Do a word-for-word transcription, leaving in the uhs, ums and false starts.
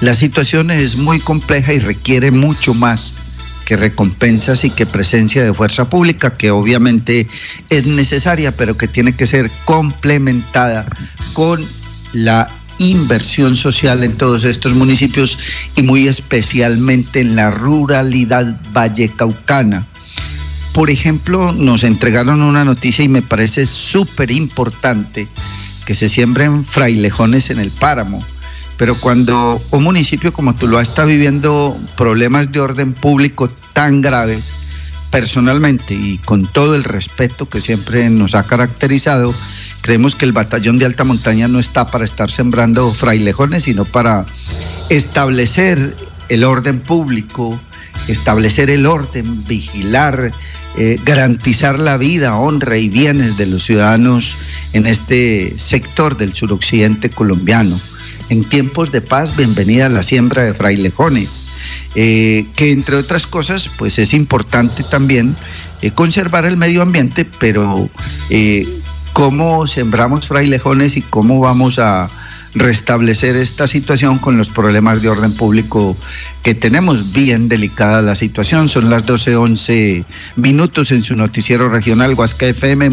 La situación es muy compleja y requiere mucho más que recompensas y que presencia de fuerza pública, que obviamente es necesaria, pero que tiene que ser complementada con la inversión social en todos estos municipios y muy especialmente en la ruralidad vallecaucana. Por ejemplo, nos entregaron una noticia y me parece súper importante que se siembren frailejones en el páramo, pero cuando un municipio como Tuluá está viviendo problemas de orden público tan graves, personalmente y con todo el respeto que siempre nos ha caracterizado, creemos que el batallón de alta montaña no está para estar sembrando frailejones, sino para establecer el orden público, establecer el orden, vigilar, eh, garantizar la vida, honra y bienes de los ciudadanos en este sector del suroccidente colombiano. En tiempos de paz, bienvenida a la siembra de frailejones, eh, que entre otras cosas, pues es importante también eh, conservar el medio ambiente, pero eh, cómo sembramos frailejones y cómo vamos a restablecer esta situación con los problemas de orden público que tenemos. Bien delicada la situación. Son las doce once minutos en su noticiero regional Huasca F M.